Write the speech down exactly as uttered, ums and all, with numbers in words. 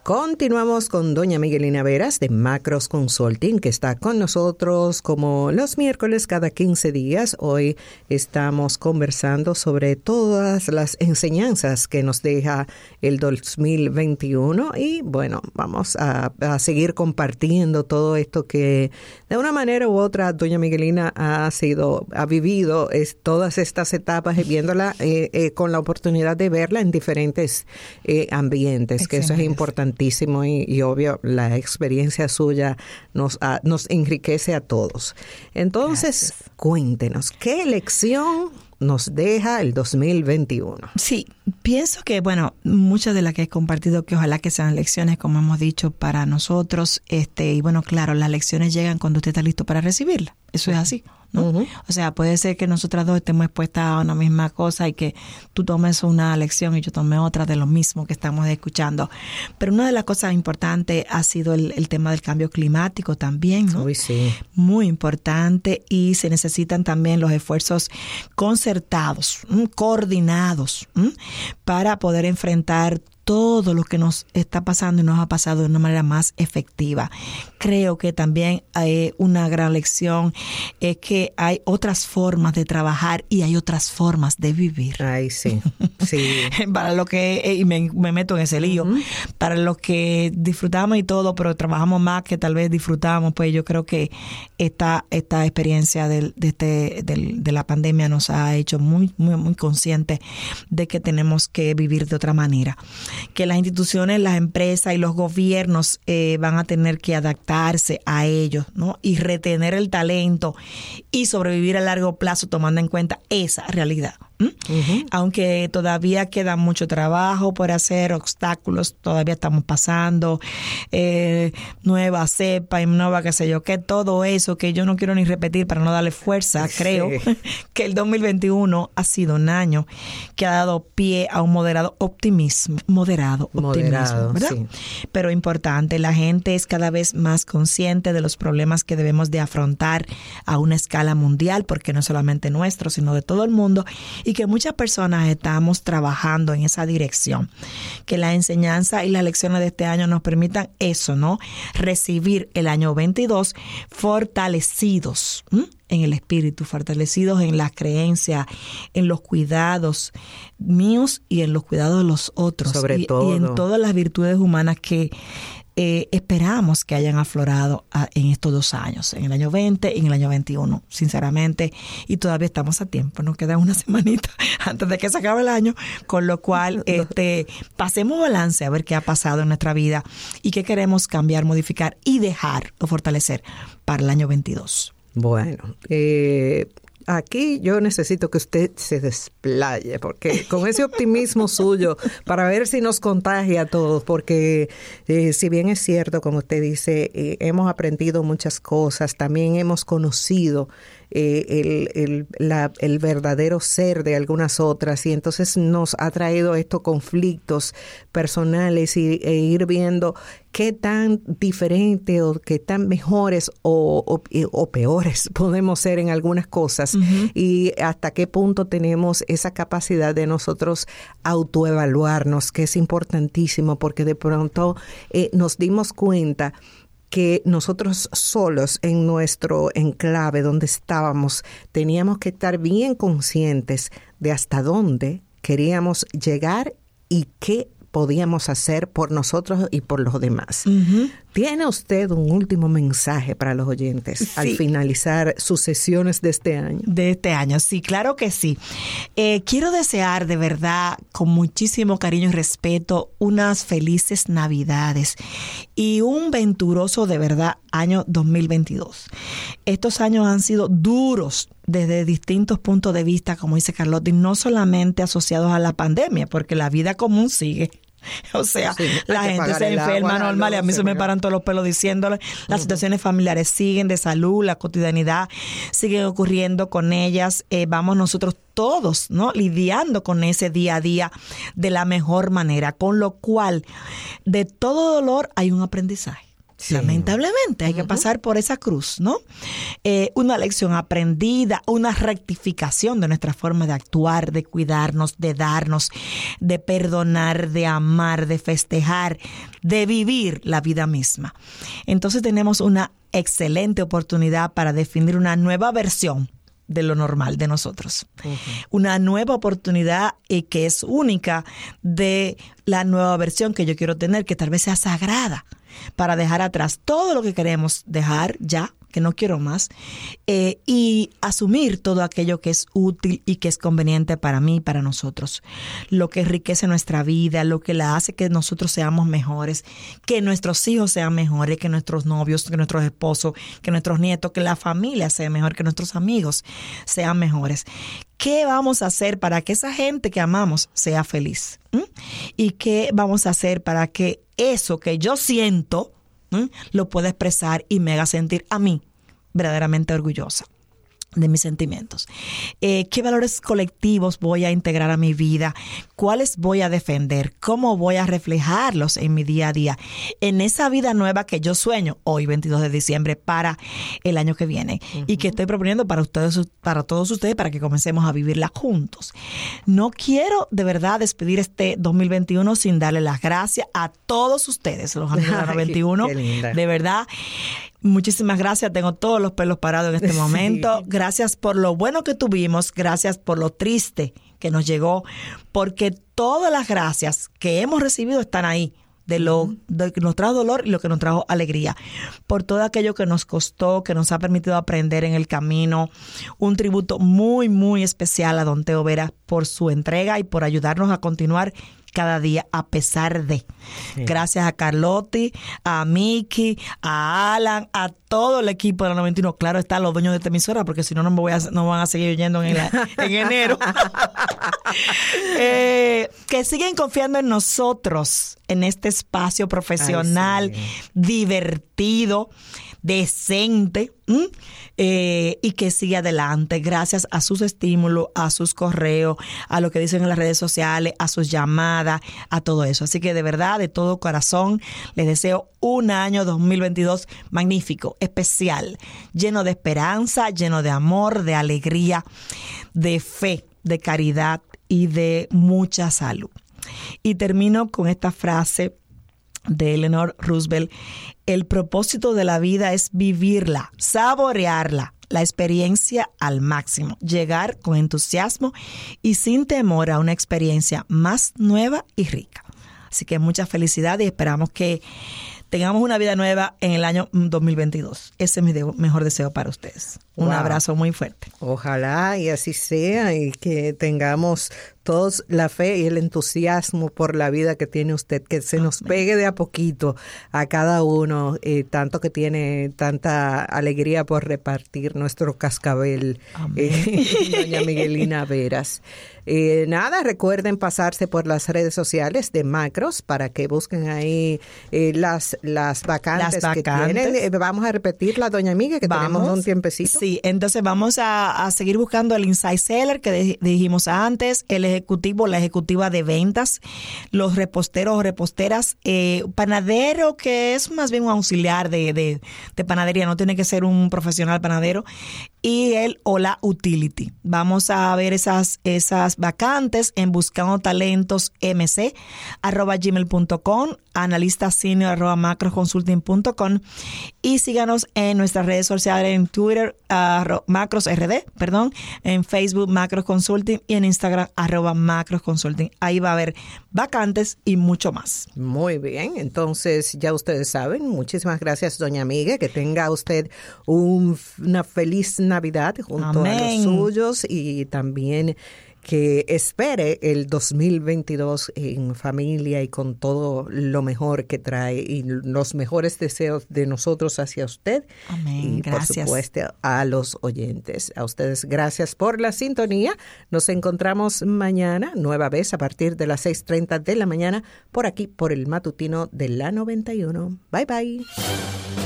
Continuamos con doña Miguelina Veras de Macros Consulting, que está con nosotros como los miércoles cada quince días. Hoy estamos conversando sobre todas las enseñanzas que nos deja el dos mil veintiuno y bueno, vamos a, a seguir compartiendo todo esto que de una manera u otra doña Miguelina ha sido, ha vivido es, todas estas etapas y viéndola eh, eh, con la oportunidad de verla en diferentes eh, ambientes, Excelente. Que eso es importante. Y, y obvio, la experiencia suya nos, a, nos enriquece a todos. Entonces, Gracias. Cuéntenos, ¿qué lección nos deja el dos mil veintiuno? Sí, pienso que, bueno, muchas de las que he compartido, que ojalá que sean lecciones, como hemos dicho, para nosotros. este Y bueno, claro, las lecciones llegan cuando usted está listo para recibirlas. Eso es así, ¿no? Uh-huh. O sea, puede ser que nosotras dos estemos expuestas a una misma cosa y que tú tomes una lección y yo tome otra de lo mismo que estamos escuchando. Pero una de las cosas importantes ha sido el, el tema del cambio climático también, ¿no? Uy, sí. Muy importante, y se necesitan también los esfuerzos concertados, ¿m? coordinados, ¿m? para poder enfrentar todo lo que nos está pasando y nos ha pasado de una manera más efectiva. Creo que también hay una gran lección, es que hay otras formas de trabajar y hay otras formas de vivir. Ay, sí, sí. Para lo que, y me, me meto en ese lío, uh-huh. para los que disfrutamos y todo, pero trabajamos más que tal vez disfrutamos, pues yo creo que esta, esta experiencia del, de, este, del, de la pandemia nos ha hecho muy, muy, muy conscientes de que tenemos que vivir de otra manera. Que las instituciones, las empresas y los gobiernos eh, van a tener que adaptarse a ellos, ¿no? Y retener el talento y sobrevivir a largo plazo tomando en cuenta esa realidad. ¿Mm? Uh-huh. Aunque todavía queda mucho trabajo por hacer, obstáculos todavía estamos pasando, eh, nueva cepa y nueva qué sé yo, que todo eso que yo no quiero ni repetir para no darle fuerza, sí. Creo que el dos mil veintiuno ha sido un año que ha dado pie a un moderado optimismo, moderado, moderado optimismo, ¿verdad? Sí. Pero importante, la gente es cada vez más consciente de los problemas que debemos de afrontar a una escala mundial, porque no es solamente nuestro, sino de todo el mundo, y que muchas personas estamos trabajando en esa dirección. Que la enseñanza y las lecciones de este año nos permitan eso, ¿no? Recibir el año veintidós fortalecidos, ¿m? en el espíritu, fortalecidos en las creencias, en los cuidados míos y en los cuidados de los otros. Sobre y, todo. Y en todas las virtudes humanas que Eh, esperamos que hayan aflorado a, en estos dos años, en el año veinte y en el año veintiuno, sinceramente, y todavía estamos a tiempo, nos queda una semanita antes de que se acabe el año, con lo cual este, pasemos balance a ver qué ha pasado en nuestra vida y qué queremos cambiar, modificar y dejar o fortalecer para el año veintidós. Bueno, eh... aquí yo necesito que usted se desplaye, porque con ese optimismo suyo, para ver si nos contagia a todos, porque eh, si bien es cierto, como usted dice, eh, hemos aprendido muchas cosas, también hemos conocido eh, el, el, la, el verdadero ser de algunas otras, y entonces nos ha traído estos conflictos personales y, e ir viendo qué tan diferente o qué tan mejores o, o, o peores podemos ser en algunas cosas, uh-huh. y hasta qué punto tenemos esa capacidad de nosotros autoevaluarnos, que es importantísimo, porque de pronto eh, nos dimos cuenta que nosotros solos en nuestro enclave donde estábamos teníamos que estar bien conscientes de hasta dónde queríamos llegar y qué podíamos hacer por nosotros y por los demás. Uh-huh. ¿Tiene usted un último mensaje para los oyentes sí. al finalizar sus sesiones de este año? De este año, sí, claro que sí. Eh, quiero desear de verdad, con muchísimo cariño y respeto, unas felices Navidades y un venturoso de verdad año dos mil veintidós. Estos años han sido duros desde distintos puntos de vista, como dice Carlota, y no solamente asociados a la pandemia, porque la vida común sigue. O sea, sí, la gente se enferma agua, normal y a mí se me paran todos los pelos diciéndole. Las uh-huh. situaciones familiares siguen de salud, la cotidianidad sigue ocurriendo con ellas. Eh, vamos nosotros todos, ¿no? Lidiando con ese día a día de la mejor manera, con lo cual de todo dolor hay un aprendizaje. Sí. Lamentablemente hay uh-huh. que pasar por esa cruz, ¿no? Eh, una lección aprendida, una rectificación de nuestra forma de actuar, de cuidarnos, de darnos, de perdonar, de amar, de festejar, de vivir la vida misma. Entonces tenemos una excelente oportunidad para definir una nueva versión de lo normal de nosotros. Uh-huh. Una nueva oportunidad y que es única de la nueva versión que yo quiero tener, que tal vez sea sagrada, para dejar atrás todo lo que queremos dejar ya, que no quiero más, eh, y asumir todo aquello que es útil y que es conveniente para mí y para nosotros. Lo que enriquece nuestra vida, lo que la hace que nosotros seamos mejores, que nuestros hijos sean mejores, que nuestros novios, que nuestros esposos, que nuestros nietos, que la familia sea mejor, que nuestros amigos sean mejores. ¿Qué vamos a hacer para que esa gente que amamos sea feliz? ¿Mm? ¿Y qué vamos a hacer para que eso que yo siento ¿Mm? lo pueda expresar y me haga sentir a mí verdaderamente orgullosa de mis sentimientos? Eh, ¿Qué valores colectivos voy a integrar a mi vida? ¿Cuáles voy a defender? ¿Cómo voy a reflejarlos en mi día a día? En esa vida nueva que yo sueño hoy, veintidós de diciembre, para el año que viene. Uh-huh. Y que estoy proponiendo para ustedes, para todos ustedes, para que comencemos a vivirla juntos. No quiero de verdad despedir este dos mil veintiuno sin darle las gracias a todos ustedes, los amigos de la veintiuno. Qué linda. De verdad. Muchísimas gracias. Tengo todos los pelos parados en este momento. Sí. Gracias por lo bueno que tuvimos. Gracias por lo triste que nos llegó. Porque todas las gracias que hemos recibido están ahí. De lo, de lo que nos trajo dolor y lo que nos trajo alegría. Por todo aquello que nos costó, que nos ha permitido aprender en el camino. Un tributo muy, muy especial a Don Teo Vera por su entrega y por ayudarnos a continuar cada día a pesar de. Sí. Gracias a Carlotti, a Miki, a Alan, a todo el equipo de la noventa y uno. Claro está, los dueños de esta emisora, porque si no, no me voy a, no van a seguir oyendo en, la, en enero. eh, que siguen confiando en nosotros, en este espacio profesional, Ay, sí. divertido, decente, ¿m? Eh, y que sigue adelante gracias a sus estímulos, a sus correos, a lo que dicen en las redes sociales, a sus llamadas, a todo eso. Así que de verdad, de todo corazón, les deseo un año dos mil veintidós magnífico, especial, lleno de esperanza, lleno de amor, de alegría, de fe, de caridad y de mucha salud. Y termino con esta frase de Eleanor Roosevelt: el propósito de la vida es vivirla, saborearla, la experiencia al máximo, llegar con entusiasmo y sin temor a una experiencia más nueva y rica. Así que mucha felicidad y esperamos que tengamos una vida nueva en el año dos mil veintidós. Ese es mi de- mejor deseo para ustedes. Un wow. abrazo muy fuerte. Ojalá y así sea y que tengamos todos la fe y el entusiasmo por la vida que tiene usted, que se nos pegue de a poquito a cada uno, eh, tanto que tiene tanta alegría por repartir nuestro cascabel, eh, doña Miguelina Veras. Eh, nada, recuerden pasarse por las redes sociales de Macros para que busquen ahí eh, las, las, vacantes las vacantes que tienen. Eh, vamos a repetirla, doña Miguel, que vamos. tenemos un tiempecito. Sí, entonces vamos a, a seguir buscando el Inside Seller que de, dijimos antes, el ejecutivo, la ejecutiva de ventas, los reposteros o reposteras, eh, panadero que es más bien un auxiliar de, de, de panadería, no tiene que ser un profesional panadero, y el o la utility. Vamos a ver esas, esas vacantes en buscando talentos mc arroba gmail punto com, analista senior arroba macrosconsulting punto com, y síganos en nuestras redes sociales, en Twitter uh, Macros R D, perdón, en Facebook Macros Consulting y en Instagram arroba Macros Consulting. Ahí va a haber vacantes y mucho más. Muy bien, entonces ya ustedes saben. Muchísimas gracias, doña Miguel, que tenga usted un, una feliz Navidad junto Amén. a los suyos y también que espere el dos mil veintidós en familia y con todo lo mejor que trae y los mejores deseos de nosotros hacia usted. Amén. Y gracias. por supuesto a los oyentes. A ustedes gracias por la sintonía. Nos encontramos mañana, nueva vez a partir de las seis treinta de la mañana por aquí, por el matutino de la noventa y uno. Bye bye.